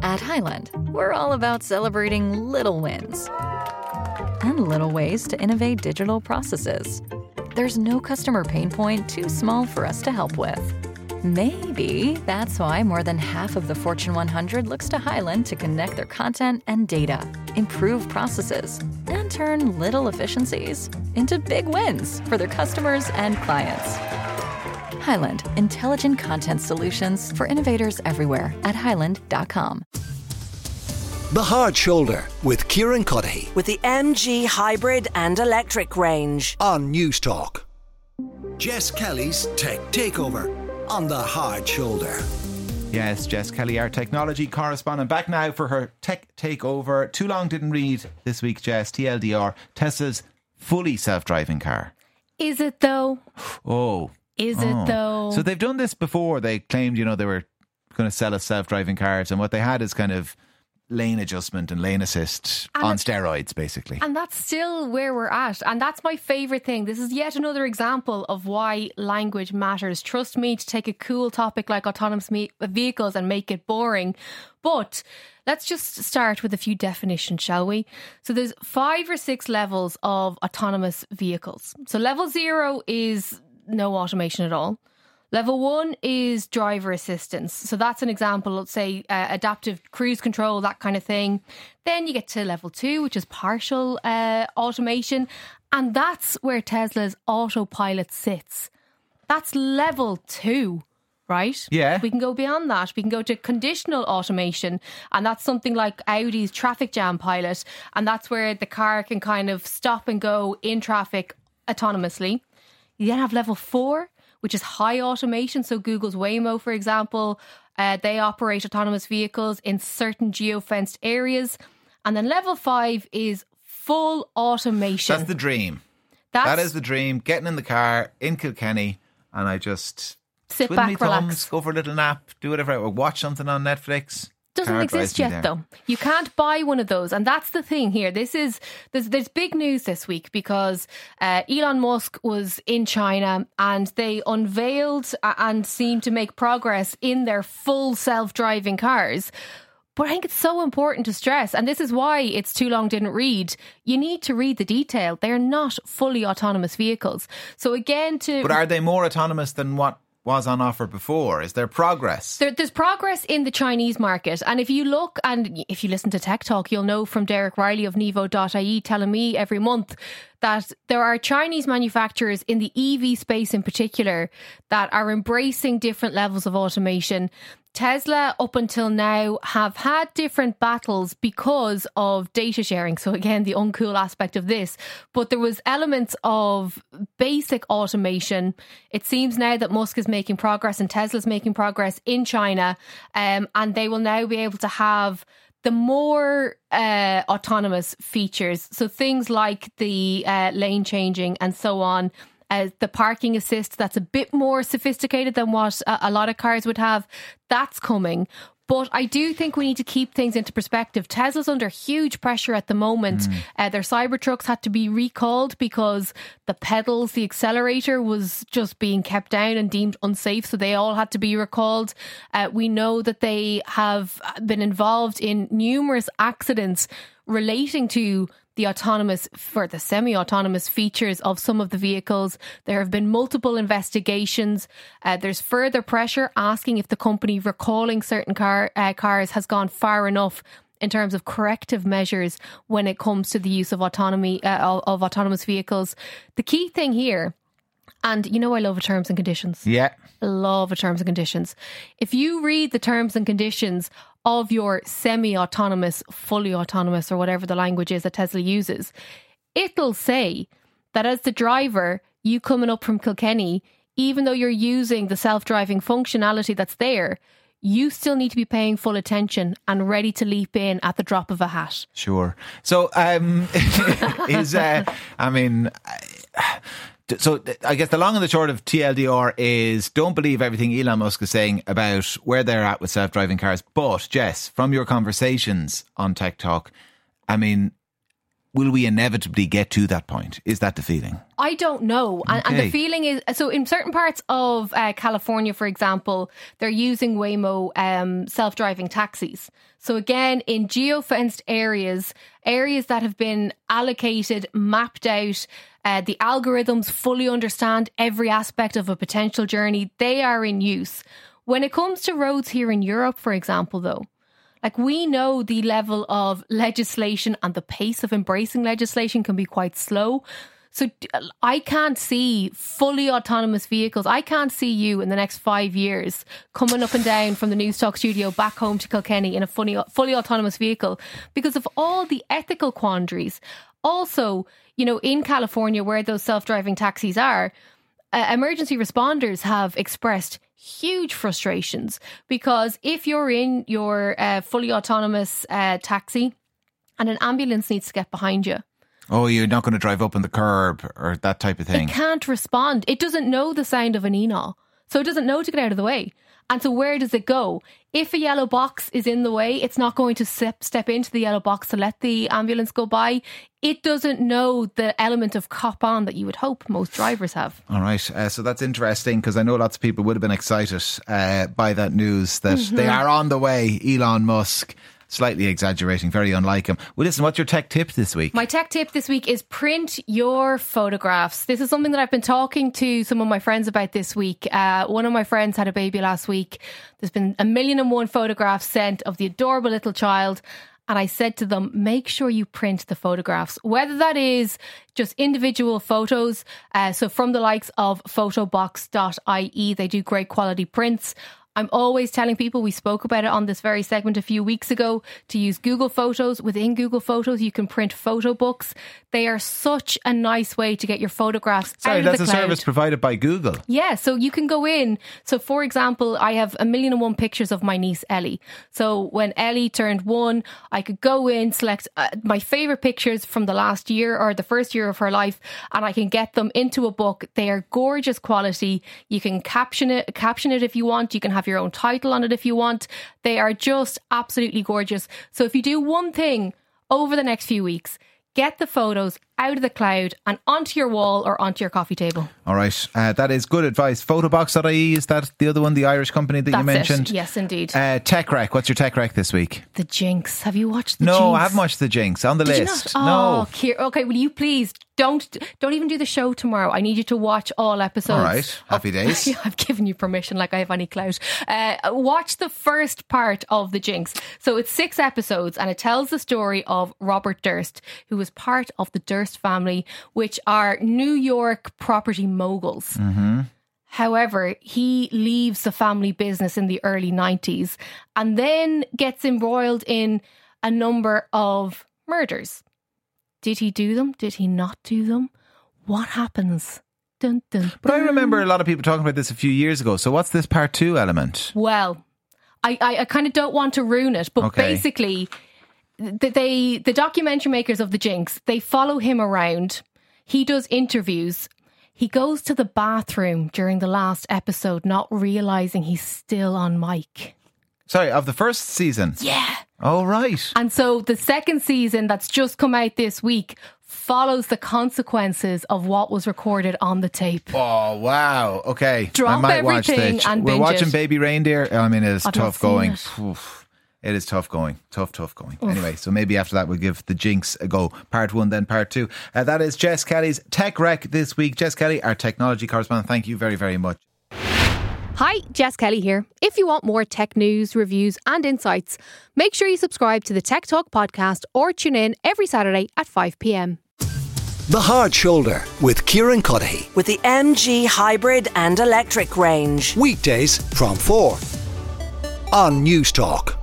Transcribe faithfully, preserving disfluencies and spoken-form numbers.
At Highland, we're all about celebrating little wins and little ways to innovate digital processes. There's no customer pain point too small for us to help with. Maybe that's why more than half of the Fortune one hundred looks to Highland to connect their content and data, improve processes, and turn little efficiencies into big wins for their customers and clients. Highland, intelligent content solutions for innovators everywhere at highland dot com. The Hard Shoulder with Kieran Cuddihy with the M G Hybrid and Electric range on News Talk. Jess Kelly's Tech Takeover on The Hard Shoulder. Yes, Jess Kelly, our technology correspondent, back now for her Tech Takeover. Too long didn't read this week, Jess. T L D R, Tesla's fully self-driving car. Is it though? Oh. Is oh. it though? So they've done this before. They claimed, you know, they were going to sell us self-driving cars, and what they had is kind of lane adjustment and lane assist and on steroids, basically. And that's still where we're at. And that's my favourite thing. This is yet another example of why language matters. Trust me to take a cool topic like autonomous me- vehicles and make it boring. But let's just start with a few definitions, shall we? So there's five or six levels of autonomous vehicles. So level zero is no automation at all. Level one is driver assistance. So that's an example, let's say uh, adaptive cruise control, that kind of thing. Then you get to level two, which is partial uh, automation. And that's where Tesla's autopilot sits. That's level two, right? Yeah. We can go beyond that. We can go to conditional automation. And that's something like Audi's traffic jam pilot. And that's where the car can kind of stop and go in traffic autonomously. You then have level four, which is high automation. So Google's Waymo, for example, uh, they operate autonomous vehicles in certain geo-fenced areas. And then level five is full automation. That's the dream. That's, that is the dream. Getting in the car in Kilkenny, and I just sit twiddle back, my thumbs, relax, go for a little nap, do whatever, or watch something on Netflix. Doesn't Car exist drives me yet, there. though. You can't buy one of those, and that's the thing here. This is there's there's big news this week because uh, Elon Musk was in China and they unveiled uh, and seemed to make progress in their full self-driving cars. But I think it's so important to stress, and this is why it's too long didn't read. You need to read the detail. They're not fully autonomous vehicles. So again, to but are they more autonomous than what was on offer before? Is there progress? There, there's progress in the Chinese market. And if you look, and if you listen to Tech Talk, you'll know from Derek Riley of Nevo dot I E telling me every month that there are Chinese manufacturers in the E V space in particular that are embracing different levels of automation. Tesla, up until now, have had different battles because of data sharing. So again, the uncool aspect of this. But there was elements of basic automation. It seems now that Musk is making progress and Tesla's making progress in China. Um, and they will now be able to have the more uh, autonomous features. So things like the uh, lane changing and so on. Uh, the parking assist, that's a bit more sophisticated than what a, a lot of cars would have. That's coming. But I do think we need to keep things into perspective. Tesla's under huge pressure at the moment. Mm. Uh, their Cybertrucks had to be recalled because the pedals, the accelerator was just being kept down and deemed unsafe. So they all had to be recalled. Uh, we know that they have been involved in numerous accidents relating to the autonomous, for the semi-autonomous features of some of the vehicles. There have been multiple investigations. Uh, there's further pressure asking if the company recalling certain car uh, cars has gone far enough in terms of corrective measures when it comes to the use of autonomy uh, of, of autonomous vehicles. The key thing here, and you know I love a terms and conditions. Yeah. Love a terms and conditions. If you read the terms and conditions of your semi-autonomous, fully autonomous, or whatever the language is that Tesla uses, it'll say that as the driver, you coming up from Kilkenny, even though you're using the self-driving functionality that's there, you still need to be paying full attention and ready to leap in at the drop of a hat. Sure. So, um, is, uh, I mean... I, So I guess the long and the short of T L D R is don't believe everything Elon Musk is saying about where they're at with self-driving cars. But Jess, from your conversations on Tech Talk, I mean, will we inevitably get to that point? Is that the feeling? I don't know. And, and Okay. the feeling is, so in certain parts of uh, California, for example, they're using Waymo um, self-driving taxis. So again, in geo-fenced areas, areas that have been allocated, mapped out, uh, the algorithms fully understand every aspect of a potential journey, they are in use. When it comes to roads here in Europe, for example, though, like we know the level of legislation and the pace of embracing legislation can be quite slow. So I can't see fully autonomous vehicles. I can't see you in the next five years coming up and down from the Newstalk studio back home to Kilkenny in a fully, fully autonomous vehicle because of all the ethical quandaries. Also, you know, in California where those self-driving taxis are, uh, emergency responders have expressed huge frustrations because if you're in your uh, fully autonomous uh, taxi and an ambulance needs to get behind you, Oh, you're not going to drive up on the curb or that type of thing. it can't respond. It doesn't know the sound of an e-naw. So it doesn't know to get out of the way. And so where does it go? If a yellow box is in the way, it's not going to step, step into the yellow box to let the ambulance go by. It doesn't know the element of cop on that you would hope most drivers have. All right. Uh, so that's interesting because I know lots of people would have been excited uh, by that news that mm-hmm. they are on the way. Elon Musk. Slightly exaggerating, very unlike him. Well, listen, what's your tech tip this week? My tech tip this week is print your photographs. This is something that I've been talking to some of my friends about this week. Uh, one of my friends had a baby last week. There's been a million and one photographs sent of the adorable little child. And I said to them, make sure you print the photographs, whether that is just individual photos. Uh, so from the likes of photobox dot I E, they do great quality prints. I'm always telling people, we spoke about it on this very segment a few weeks ago, to use Google Photos. Within Google Photos, you can print photo books. They are such a nice way to get your photographs Sorry, out of that's the a cloud. service provided by Google. Yeah, so you can go in. So for example, I have a million and one pictures of my niece Ellie. So when Ellie turned one, I could go in, select uh, my favourite pictures from the last year or the first year of her life, and I can get them into a book. They are gorgeous quality. You can caption it, caption it if you want. You can have your own title on it if you want. They are just absolutely gorgeous. So if you do one thing over the next few weeks, get the photos out of the cloud and onto your wall or onto your coffee table. All right. Uh, that is good advice. Photobox dot I E, is that the other one, the Irish company that That's you mentioned? It. Yes, indeed. Uh, Tech Rec. What's your Tech Rec this week? The Jinx. Have you watched The no, Jinx? No, I haven't watched The Jinx. On the Did list. You not? No. Oh, Kier, okay, will you please don't don't even do the show tomorrow. I need you to watch all episodes. All right. Happy days. Oh, I've given you permission like I have any clout. Uh, watch the first part of The Jinx. So it's six episodes and it tells the story of Robert Durst, who was part of the Durst family, which are New York property moguls. Mm-hmm. However, he leaves the family business in the early nineties and then gets embroiled in a number of murders. Did he do them? Did he not do them? What happens? Dun, dun, dun. But I remember a lot of people talking about this a few years ago. So what's this part two element? Well, I, I, I kind of don't want to ruin it, but Okay. basically, the, they the documentary makers of The Jinx, they follow him around. He does interviews. He goes to the bathroom during the last episode, not realising he's still on mic. Sorry, of the first season? Yeah. Oh, right. And so the second season that's just come out this week follows the consequences of what was recorded on the tape. Oh, wow. Okay. Drop I might watch everything this. and We're binge watching it. Baby Reindeer. I mean, it's I've not tough seen going. it. Oof. It is tough going. Tough, tough going. Oof. Anyway, so maybe after that we'll give The Jinx a go. Part one, then part two. Uh, that is Jess Kelly's Tech Rec this week. Jess Kelly, our technology correspondent, thank you very, very much. Hi, Jess Kelly here. If you want more tech news, reviews and insights, make sure you subscribe to the Tech Talk podcast or tune in every Saturday at five p.m. The Hard Shoulder with Kieran Cuddihy. With the M G hybrid and electric range. Weekdays from four on Newstalk.